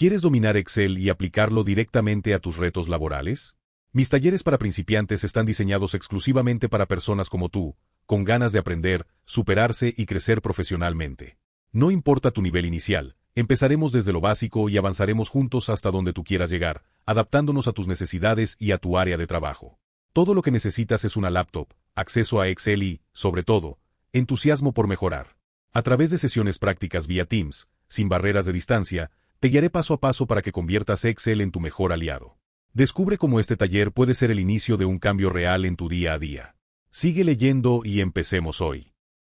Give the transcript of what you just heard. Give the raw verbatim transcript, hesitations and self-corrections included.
¿Quieres dominar Excel y aplicarlo directamente a tus retos laborales? Mis talleres para principiantes están diseñados exclusivamente para personas como tú, con ganas de aprender, superarse y crecer profesionalmente. No importa tu nivel inicial, empezaremos desde lo básico y avanzaremos juntos hasta donde tú quieras llegar, adaptándonos a tus necesidades y a tu área de trabajo. Todo lo que necesitas es una laptop, acceso a Excel y, sobre todo, entusiasmo por mejorar. A través de sesiones prácticas vía Teams, sin barreras de distancia, te guiaré paso a paso para que conviertas Excel en tu mejor aliado. Descubre cómo este taller puede ser el inicio de un cambio real en tu día a día. Sigue leyendo y empecemos hoy.